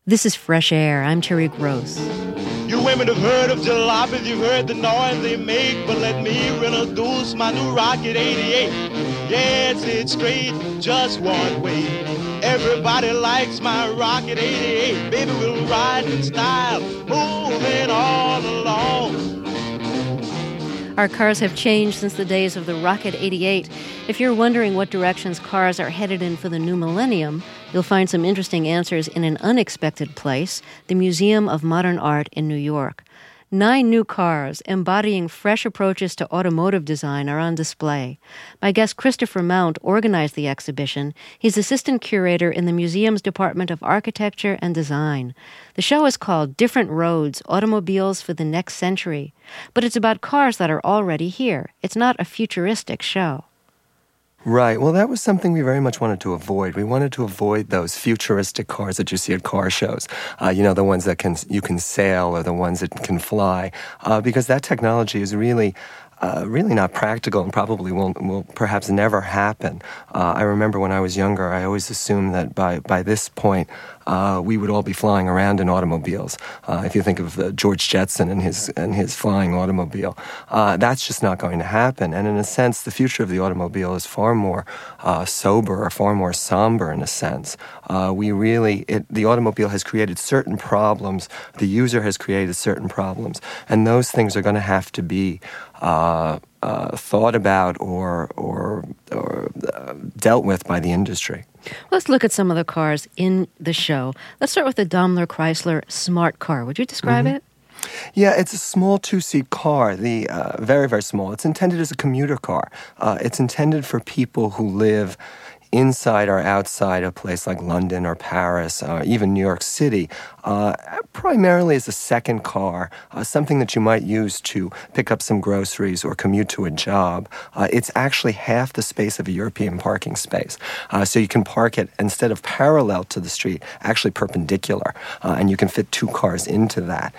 This is Fresh Air. I'm Terry Gross. You women have heard of jalopies, you've heard the noise they make, but let me introduce my new Rocket 88. Yes, it's straight, just one way. Everybody likes my Rocket 88. Baby, we'll ride in style, moving all along. Our cars have changed since the days of the Rocket 88. If you're wondering what directions cars are headed in for the new millennium, you'll find some interesting answers in an unexpected place, the Museum of Modern Art in New York. 9 new cars embodying fresh approaches to automotive design are on display. My guest Christopher Mount organized the exhibition. He's assistant curator in the museum's Department of Architecture and Design. The show is called Different Roads, Automobiles for the Next Century. But it's about cars that are already here. It's not a futuristic show. Right. Well, that was something we very much wanted to avoid. We wanted to avoid those futuristic cars that you see at car shows. The ones that you can sail or the ones that can fly, because that technology is really not practical and probably will perhaps never happen. I remember when I was younger, I always assumed that by this point, we would all be flying around in automobiles. If you think of George Jetson and his flying automobile, that's just not going to happen. And in a sense, the future of the automobile is far more sober or far more somber in a sense. The automobile has created certain problems. The user has created certain problems, and those things are going to have to be thought about or dealt with by the industry. Let's look at some of the cars in the show. Let's start with the Daimler Chrysler Smart Car. Would you describe it? Yeah, it's a small 2-seat car, very, very small. It's intended as a commuter car. It's intended for people who live inside or outside a place like London or Paris, or even New York City, primarily as a second car, something that you might use to pick up some groceries or commute to a job. It's actually half the space of a European parking space. So you can park it, instead of parallel to the street, actually perpendicular, and you can fit 2 cars into that.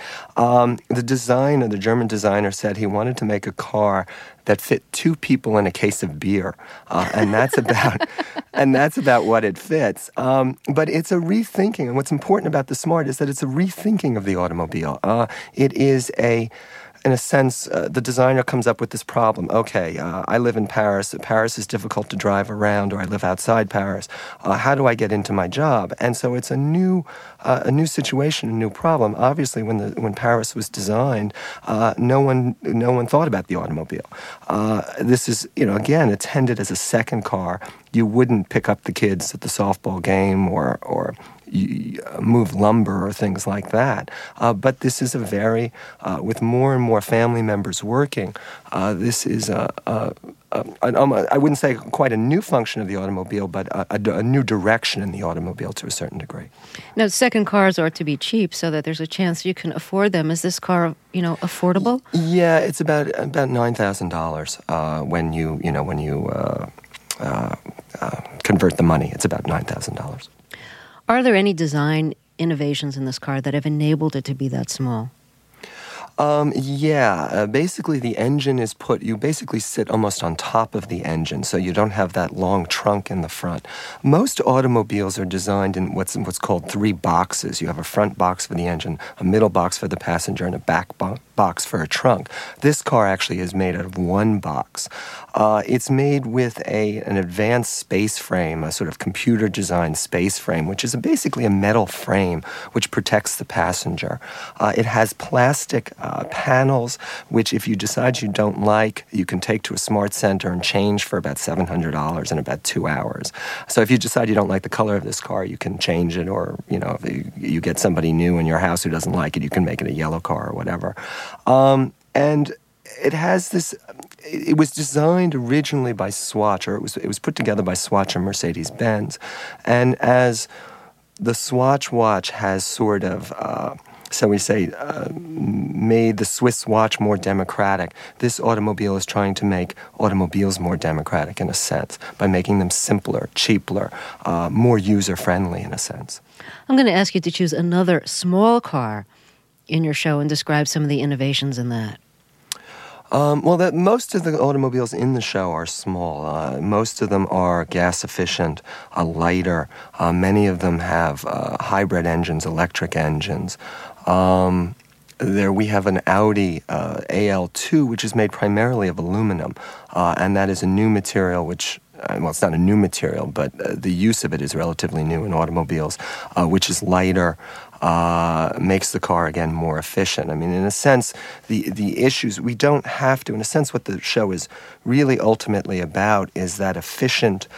The German designer said he wanted to make a car that fit 2 people in a case of beer, and that's about what it fits. But it's a rethinking, and what's important about the Smart is that it's a rethinking of the automobile. It is in a sense, the designer comes up with this problem. Okay, I live in Paris. Paris is difficult to drive around, or I live outside Paris. How do I get into my job? And so it's a new situation, a new problem. Obviously, when Paris was designed, no one thought about the automobile. This is, again, intended as a second car. You wouldn't pick up the kids at the softball game or move lumber or things like that. But this is with more and more family members working, this is I wouldn't say quite a new function of the automobile, but a new direction in the automobile to a certain degree. Now, second cars are to be cheap so that there's a chance you can afford them. Is this car, affordable? Yeah, it's about $9,000 when you convert the money. It's about $9,000. Are there any design innovations in this car that have enabled it to be that small? Basically the engine is you basically sit almost on top of the engine, so you don't have that long trunk in the front. Most automobiles are designed in what's called 3 boxes. You have a front box for the engine, a middle box for the passenger, and a back box for a trunk. This car actually is made out of 1 box. It's made with an advanced space frame, a sort of computer-designed space frame, which is basically a metal frame which protects the passenger. It has plastic panels, which if you decide you don't like, you can take to a smart center and change for about $700 in about 2 hours. So if you decide you don't like the color of this car, you can change it, or if you get somebody new in your house who doesn't like it, you can make it a yellow car or whatever. And it has this. It was designed originally by Swatch, or it was put together by Swatch and Mercedes-Benz, and as the Swatch watch has sort of. Made the Swiss watch more democratic. This automobile is trying to make automobiles more democratic in a sense by making them simpler, cheaper, more user-friendly in a sense. I'm going to ask you to choose another small car in your show and describe some of the innovations in that. Most of the automobiles in the show are small. Most of them are gas efficient, lighter. Many of them have hybrid engines, electric engines. There we have an Audi AL2, which is made primarily of aluminum, and that is a new material which, it's not a new material, but the use of it is relatively new in automobiles, which is lighter, makes the car, again, more efficient. I mean, in a sense, the issues, we don't have to, in a sense, what the show is really ultimately about is that efficient,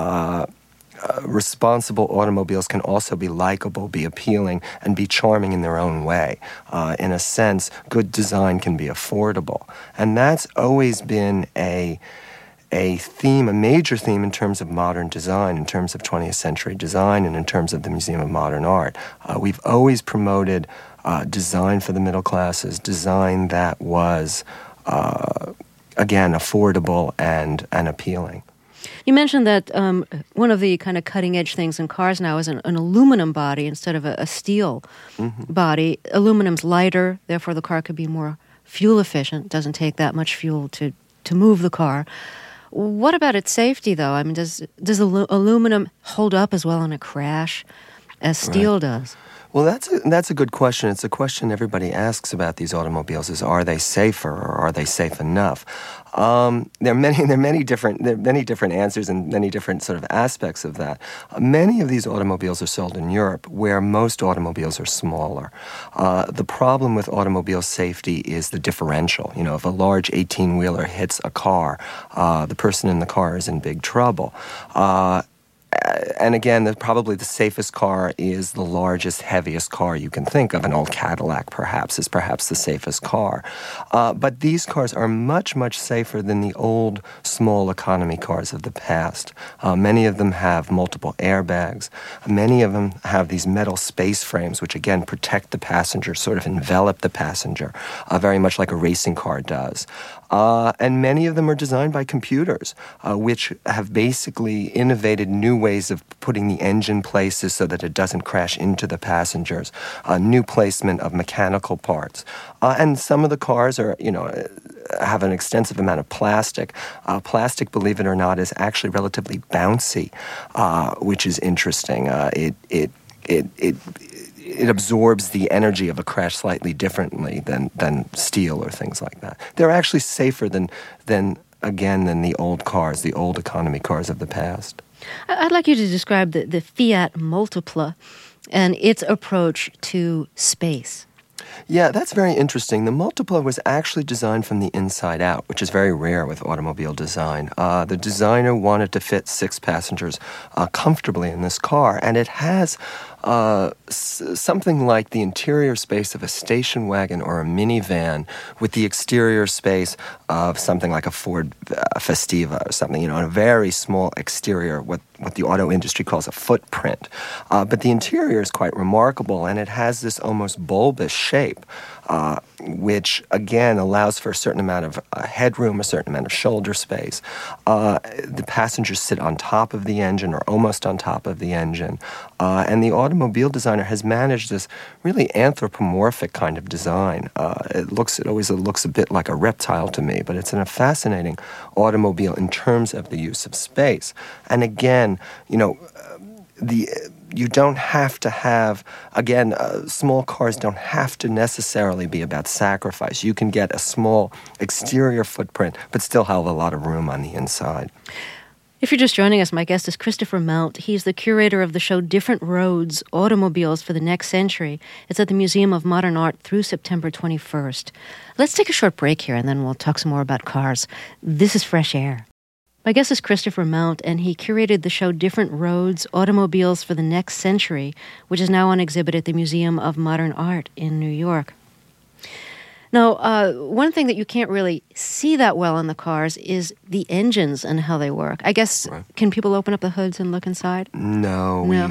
responsible automobiles can also be likable, be appealing, and be charming in their own way. In a sense, good design can be affordable. And that's always been a theme, a major theme in terms of modern design, in terms of 20th century design, and in terms of the Museum of Modern Art. We've always promoted design for the middle classes, design that was, again, affordable and appealing. You mentioned that one of the kind of cutting-edge things in cars now is an aluminum body instead of a steel body. Aluminum's lighter, therefore the car could be more fuel efficient. It doesn't take that much fuel to move the car. What about its safety, though? I mean, does aluminum hold up as well in a crash as steel does? Well, that's a good question. It's a question everybody asks about these automobiles: is are they safer or are they safe enough? There are many different answers and many different sort of aspects of that. Many of these automobiles are sold in Europe, where most automobiles are smaller. The problem with automobile safety is the differential. You know, if a large 18-wheeler hits a car, the person in the car is in big trouble. And again, probably the safest car is the largest, heaviest car you can think of. An old Cadillac, perhaps, is perhaps the safest car. But these cars are much, much safer than the old, small economy cars of the past. Many of them have multiple airbags. Many of them have these metal space frames, which, again, protect the passenger, sort of envelop the passenger, very much like a racing car does. And many of them are designed by computers, which have basically innovated new ways of putting the engine places so that it doesn't crash into the passengers, new placement of mechanical parts. And some of the cars are, have an extensive amount of plastic. Plastic, believe it or not, is actually relatively bouncy, which is interesting. It absorbs the energy of a crash slightly differently than steel or things like that. They're actually safer than the old cars, the old economy cars of the past. I'd like you to describe the Fiat Multipla and its approach to space. Yeah, that's very interesting. The Multipla was actually designed from the inside out, which is very rare with automobile design. The designer wanted to fit 6 passengers comfortably in this car, and it has something like the interior space of a station wagon or a minivan with the exterior space of something like a Ford Festiva or something, a very small exterior, what the auto industry calls a footprint. But the interior is quite remarkable, and it has this almost bulbous shape, which, again, allows for a certain amount of headroom, a certain amount of shoulder space. The passengers sit on top of the engine or almost on top of the engine. And the automobile designer has managed this really anthropomorphic kind of design. It always looks a bit like a reptile to me, but it's a fascinating automobile in terms of the use of space. And again, you don't have to have, again, small cars don't have to necessarily be about sacrifice. You can get a small exterior footprint, but still have a lot of room on the inside. If you're just joining us, my guest is Christopher Mount. He's the curator of the show Different Roads, Automobiles for the Next Century. It's at the Museum of Modern Art through September 21st. Let's take a short break here, and then we'll talk some more about cars. This is Fresh Air. My guest is Christopher Mount, and he curated the show Different Roads, Automobiles for the Next Century, which is now on exhibit at the Museum of Modern Art in New York. Now, one thing that you can't really see that well in the cars is the engines and how they work. I guess, Can people open up the hoods and look inside? No. No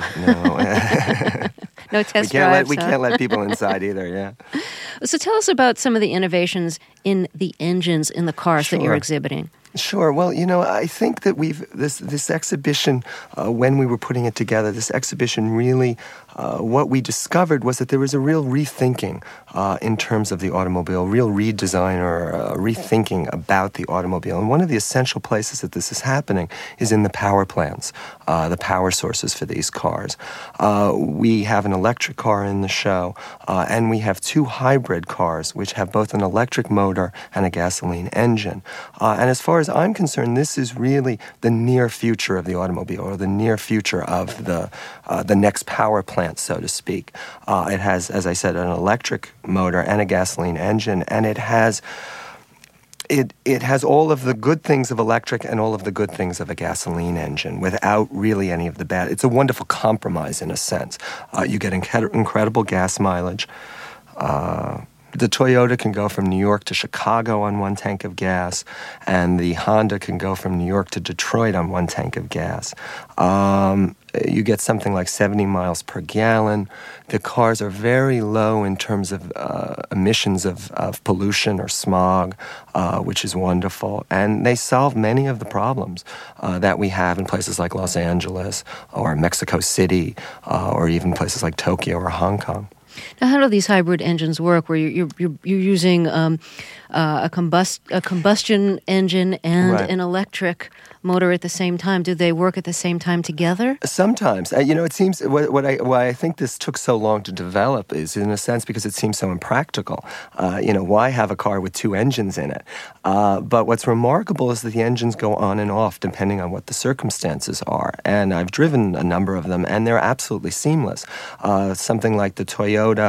test drives. We can't let people inside either, yeah. So tell us about some of the innovations in the engines in the cars that you're exhibiting. Sure. Well, I think that this exhibition, when we were putting it together, this exhibition really, what we discovered was that there was a real rethinking in terms of the automobile, real redesign or rethinking about the automobile. And one of the essential places that this is happening is in the power plants, the power sources for these cars. We have an electric car in the show, and we have two hybrid cars, which have both an electric motor and a gasoline engine. And as far as I'm concerned, this is really the near future of the automobile, or the near future of the next power plant, so to speak. It has, as I said, an electric motor and a gasoline engine, and it has all of the good things of electric and all of the good things of a gasoline engine without really any of the bad. It's a wonderful compromise in a sense. You get incredible gas mileage. The Toyota can go from New York to Chicago on one tank of gas, and the Honda can go from New York to Detroit on one tank of gas. You get something like 70 miles per gallon. The cars are very low in terms of emissions of pollution or smog, which is wonderful. And they solve many of the problems that we have in places like Los Angeles or Mexico City or even places like Tokyo or Hong Kong. Now, how do these hybrid engines work, where you're using a combustion engine and Right. an electric motor at the same time? Do they work at the same time together? Sometimes. It seems why I think this took so long to develop is, in a sense, because it seems so impractical. Why have a car with two engines in it? But what's remarkable is that the engines go on and off depending on what the circumstances are. And I've driven a number of them, and they're absolutely seamless. Something like the Toyota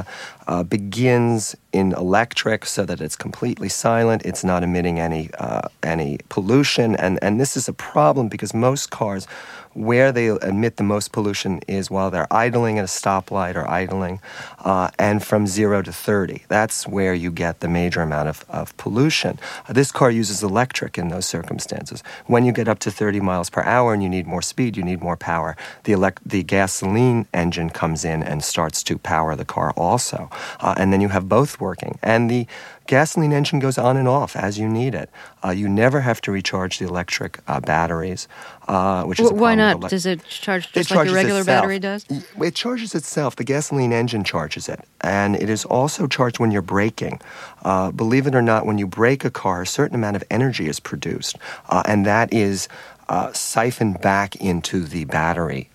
begins in electric so that it's completely silent. It's not emitting any pollution. And this is a problem because most cars, where they emit the most pollution is while they're idling at a stoplight or idling, and from 0 to 30. That's where you get the major amount of pollution. This car uses electric in those circumstances. When you get up to 30 miles per hour and you need more speed, you need more power, the gasoline engine comes in and starts to power the car also. And then you have both working. And the gasoline engine goes on and off as you need it. You never have to recharge the electric batteries, which is a Why problem. not? Does it charge just It like a charges regular itself. battery does? It charges itself. The gasoline engine charges it. And it is also charged when you're braking. Believe it or not, when you brake a car, a certain amount of energy is produced. And that is siphoned back into the batteries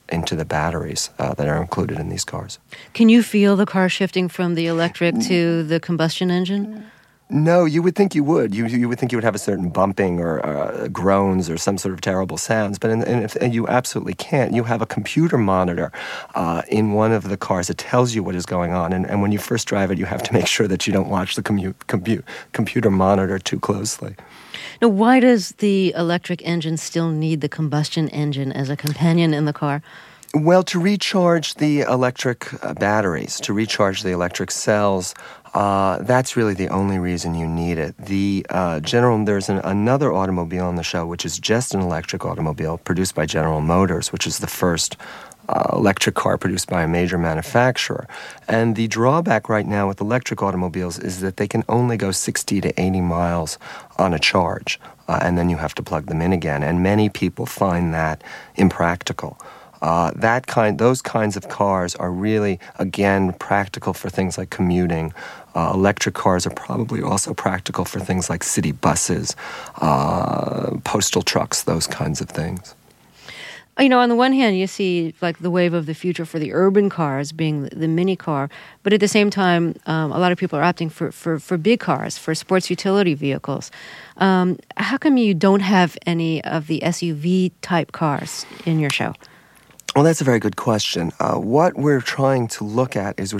that are included in these cars. Can you feel the car shifting from the electric to the combustion engine? No, you would think you would. You would think you would have a certain bumping or groans or some sort of terrible sounds, but and you absolutely can't. You have a computer monitor in one of the cars that tells you what is going on, and when you first drive it, you have to make sure that you don't watch the computer monitor too closely. Now, why does the electric engine still need the combustion engine as a companion in the car? Well, to recharge the electric batteries, to recharge the electric cells, that's really the only reason you need it. There's another automobile on the show, which is just an electric automobile produced by General Motors, which is the first electric car produced by a major manufacturer. And the drawback right now with electric automobiles is that they can only go 60 to 80 miles on a charge, and then you have to plug them in again. And many people find that impractical. Those kinds of cars are really, again, practical for things like commuting. Electric cars are probably also practical for things like city buses, postal trucks, those kinds of things. On the one hand, you see like the wave of the future for the urban cars being the mini car, but at the same time, a lot of people are opting for big cars, for sports utility vehicles. How come you don't have any of the SUV type cars in your show? Well, that's a very good question. What we're trying to look at is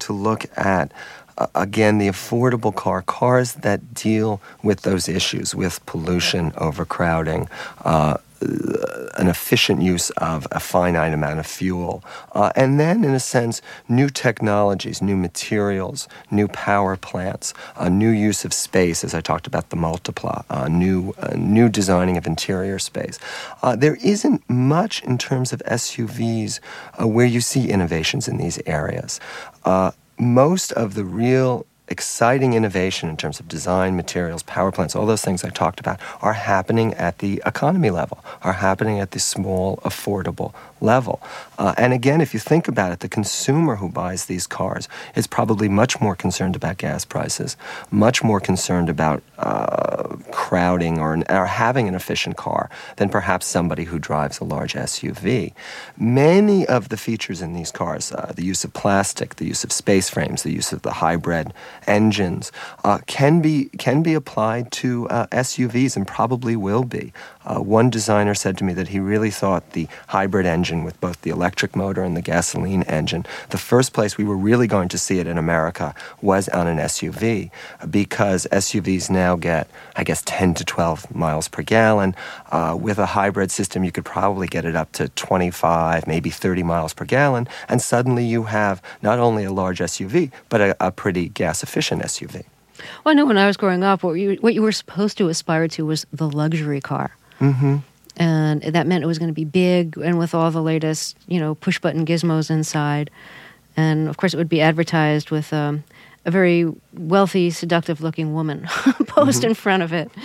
again, the affordable cars that deal with those issues, with pollution, overcrowding, an efficient use of a finite amount of fuel, and then, in a sense, new technologies, new materials, new power plants, new use of space, as I talked about the Multipla, new designing of interior space. There isn't much in terms of SUVs where you see innovations in these areas. Most of the real exciting innovation in terms of design, materials, power plants, all those things I talked about are happening at the economy level, are happening at the small, affordable level. And again, if you think about it, the consumer who buys these cars is probably much more concerned about gas prices, much more concerned about crowding or having an efficient car than perhaps somebody who drives a large SUV. Many of the features in these cars, the use of plastic, the use of space frames, the use of the hybrid engines, can be applied to SUVs and probably will be. One designer said to me that he really thought the hybrid engine with both the electric motor and the gasoline engine, the first place we were really going to see it in America was on an SUV, because SUVs now get, I guess, 10 to 12 miles per gallon. With a hybrid system, you could probably get it up to 25, maybe 30 miles per gallon, and suddenly you have not only a large SUV, but a pretty gas-efficient SUV. Well, I know when I was growing up, what you were supposed to aspire to was the luxury car. Mm-hmm. And that meant it was going to be big and with all the latest, push-button gizmos inside. And, of course, it would be advertised with a very wealthy, seductive-looking woman posed in front of it.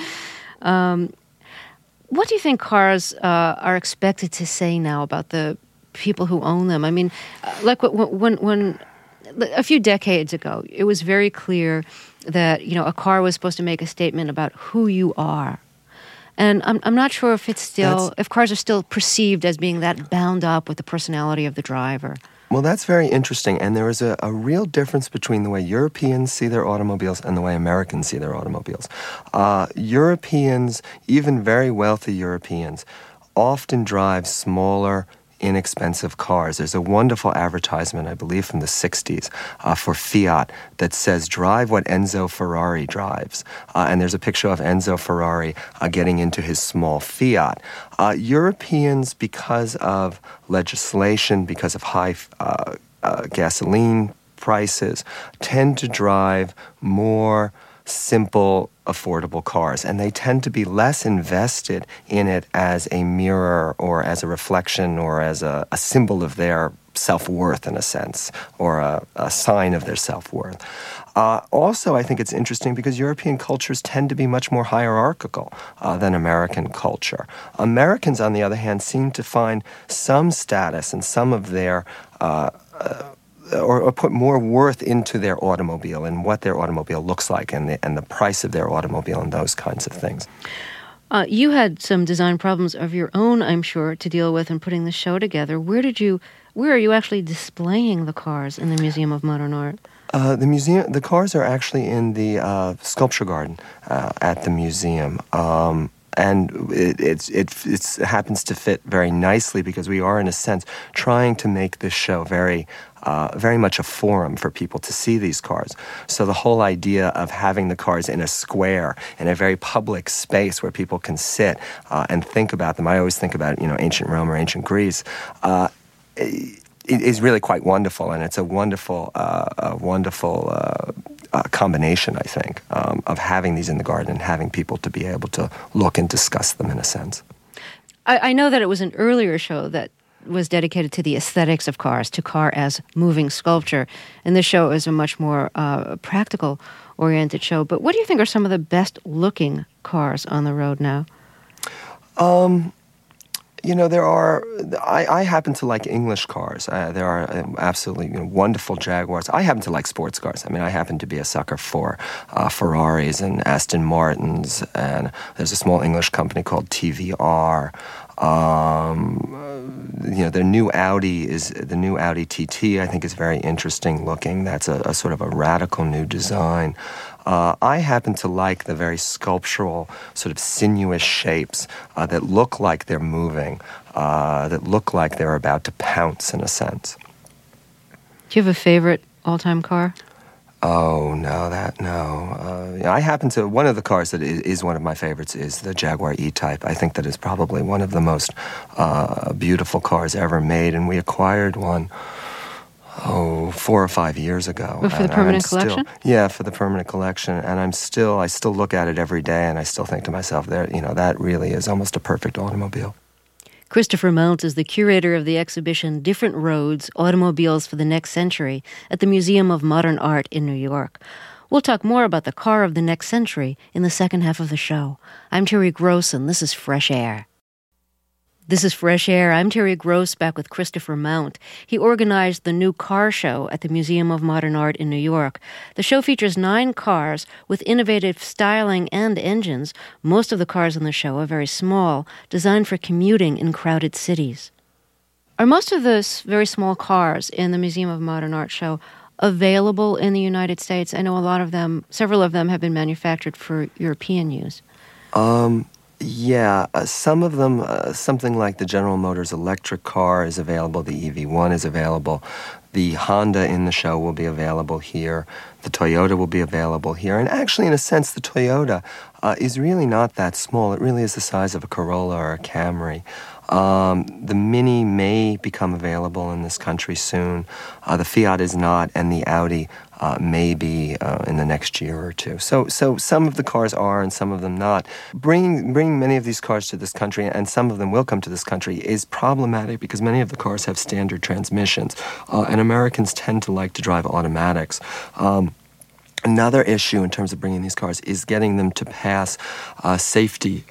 What do you think cars are expected to say now about the people who own them? I mean, like when a few decades ago, it was very clear that, a car was supposed to make a statement about who you are. And I'm not sure if if cars are still perceived as being that bound up with the personality of the driver. Well, that's very interesting, and there is a real difference between the way Europeans see their automobiles and the way Americans see their automobiles. Europeans, even very wealthy Europeans, often drive smaller, inexpensive cars. There's a wonderful advertisement, I believe, from the 60s for Fiat that says, "Drive what Enzo Ferrari drives." And there's a picture of Enzo Ferrari getting into his small Fiat. Europeans, because of legislation, because of high gasoline prices, tend to drive more simple, affordable cars, and they tend to be less invested in it as a mirror or as a reflection or as a symbol of their self-worth, in a sense, or a sign of their self-worth. Also, I think it's interesting because European cultures tend to be much more hierarchical than American culture. Americans, on the other hand, seem to find some status and some of their or put more worth into their automobile and what their automobile looks like and the price of their automobile and those kinds of things. You had some design problems of your own, I'm sure, to deal with in putting the show together. Where are you actually displaying the cars in the Museum of Modern Art? The cars are actually in the sculpture garden at the museum. And it happens to fit very nicely because we are, in a sense, trying to make this show very much a forum for people to see these cars. So the whole idea of having the cars in a square, in a very public space where people can sit and think about them. I always think about, ancient Rome or ancient Greece. It is really quite wonderful, and it's a wonderful combination, I think, of having these in the garden and having people to be able to look and discuss them in a sense. I know that it was an earlier show that was dedicated to the aesthetics of cars, to car as moving sculpture, and this show is a much more practical-oriented show. But what do you think are some of the best-looking cars on the road now? There are. I happen to like English cars. There are absolutely wonderful Jaguars. I happen to like sports cars. I mean, I happen to be a sucker for Ferraris and Aston Martins, and there's a small English company called TVR. The new Audi TT, I think, is very interesting looking. That's a sort of a radical new design. I happen to like the very sculptural, sort of sinuous shapes that look like they're moving, that look like they're about to pounce, in a sense. Do you have a favorite all-time car? Oh, no. I happen to, one of the cars that is one of my favorites is the Jaguar E-Type. I think that is probably one of the most beautiful cars ever made, and we acquired one 4 or 5 years ago. For the permanent collection? Yeah, for the permanent collection. And I still look at it every day, and I still think to myself, that really is almost a perfect automobile. Christopher Mount is the curator of the exhibition Different Roads, Automobiles for the Next Century at the Museum of Modern Art in New York. We'll talk more about the car of the next century in the second half of the show. I'm Terry Gross, and this is Fresh Air. This is Fresh Air. I'm Terry Gross, back with Christopher Mount. He organized the new car show at the Museum of Modern Art in New York. The show features 9 cars with innovative styling and engines. Most of the cars on the show are very small, designed for commuting in crowded cities. Are most of those very small cars in the Museum of Modern Art show available in the United States? I know several of them have been manufactured for European use. Yeah, some of them, something like the General Motors electric car is available, the EV1 is available, the Honda in the show will be available here, the Toyota will be available here, and actually, in a sense, the Toyota is really not that small. It really is the size of a Corolla or a Camry. The Mini may become available in this country soon. The Fiat is not, and the Audi may be in the next year or two. So some of the cars are and some of them not. Bringing many of these cars to this country, and some of them will come to this country, is problematic because many of the cars have standard transmissions, and Americans tend to like to drive automatics. Another issue in terms of bringing these cars is getting them to pass safety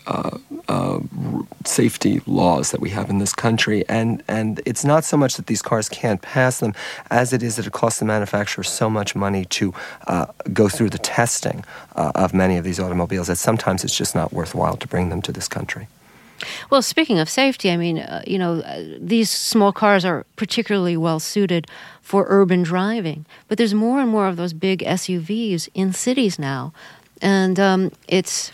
laws that we have in this country. And it's not so much that these cars can't pass them as it is that it costs the manufacturer so much money to go through the testing of many of these automobiles that sometimes it's just not worthwhile to bring them to this country. Well, speaking of safety, I mean, these small cars are particularly well suited for urban driving. But there's more and more of those big SUVs in cities now. And it's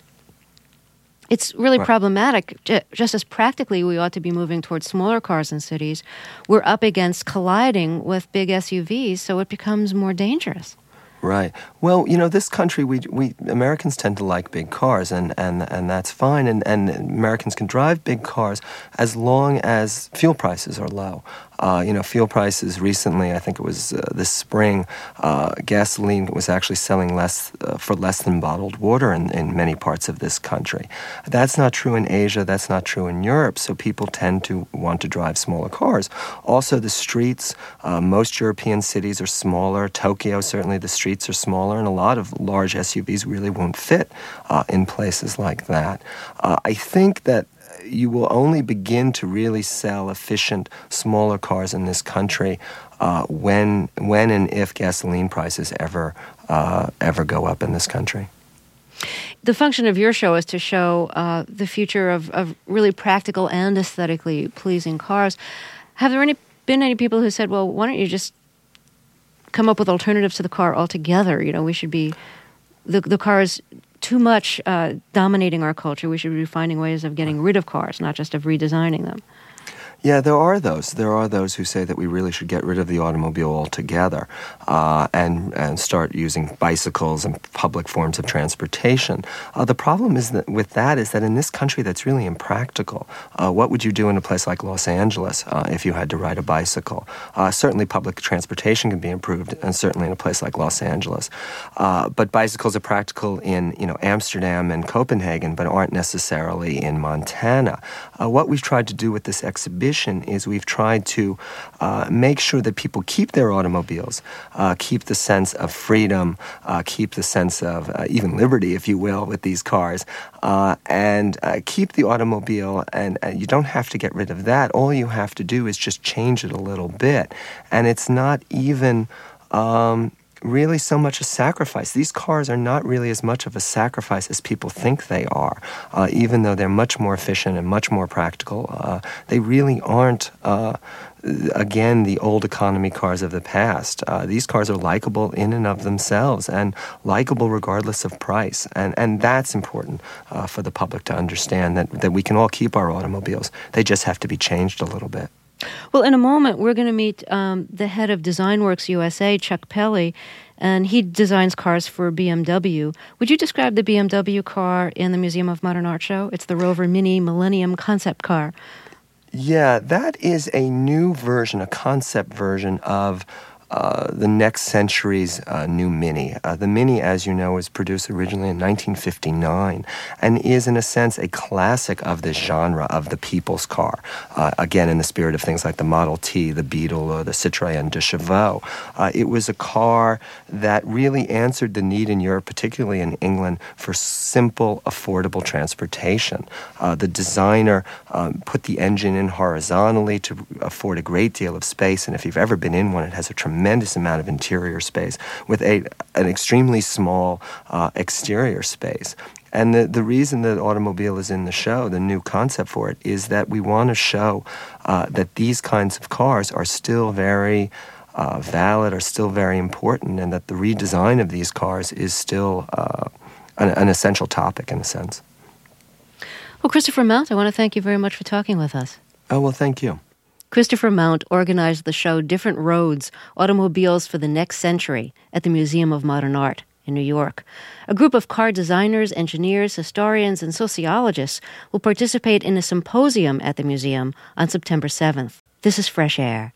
really problematic. Just as practically we ought to be moving towards smaller cars in cities, we're up against colliding with big SUVs, so it becomes more dangerous. Right. Well, this country, we Americans tend to like big cars, and that's fine. And Americans can drive big cars as long as fuel prices are low. Fuel prices recently, I think it was this spring, gasoline was actually selling for less than bottled water in many parts of this country. That's not true in Asia. That's not true in Europe. So people tend to want to drive smaller cars. Also, the streets, most European cities are smaller. Tokyo, certainly the streets are smaller, and a lot of large SUVs really won't fit in places like that. I think that you will only begin to really sell efficient, smaller cars in this country when and if gasoline prices ever go up in this country. The function of your show is to show the future of really practical and aesthetically pleasing cars. Have there been any people who said, well, why don't you just come up with alternatives to the car altogether? We should be... The car is too much dominating our culture. We should be finding ways of getting rid of cars, not just of redesigning them. Yeah, there are those. There are those who say that we really should get rid of the automobile altogether and start using bicycles and public forms of transportation. The problem is that in this country that's really impractical. What would you do in a place like Los Angeles if you had to ride a bicycle? Certainly public transportation can be improved, and certainly in a place like Los Angeles. But bicycles are practical in Amsterdam and Copenhagen, but aren't necessarily in Montana. What we've tried to do with this exhibition is we've tried to make sure that people keep their automobiles, keep the sense of freedom, keep the sense of even liberty, if you will, with these cars, and keep the automobile. And you don't have to get rid of that. All you have to do is just change it a little bit. And it's not even... really so much a sacrifice. These cars are not really as much of a sacrifice as people think they are, even though they're much more efficient and much more practical. They really aren't, again, the old economy cars of the past. These cars are likable in and of themselves and likable regardless of price. And that's important for the public to understand, that we can all keep our automobiles. They just have to be changed a little bit. Well, in a moment, we're going to meet the head of DesignWorks USA, Chuck Pelly, and he designs cars for BMW. Would you describe the BMW car in the Museum of Modern Art show? It's the Rover Mini Millennium concept car. Yeah, that is a new version, a concept version of the next century's new Mini. The Mini, as you know, was produced originally in 1959 and is, in a sense, a classic of this genre of the people's car. Again, in the spirit of things like the Model T, the Beetle, or the Citroën de Chevaux. It was a car that really answered the need in Europe, particularly in England, for simple, affordable transportation. The designer put the engine in horizontally to afford a great deal of space, and if you've ever been in one, it has a tremendous amount of interior space with an extremely small exterior space. And the reason that automobile is in the show, the new concept for it, is that we want to show that these kinds of cars are still very valid, are still very important, and that the redesign of these cars is still an essential topic in a sense. Well, Christopher Mount, I want to thank you very much for talking with us. Oh, well, thank you. Christopher Mount organized the show Different Roads, Automobiles for the Next Century at the Museum of Modern Art in New York. A group of car designers, engineers, historians, and sociologists will participate in a symposium at the museum on September 7th. This is Fresh Air.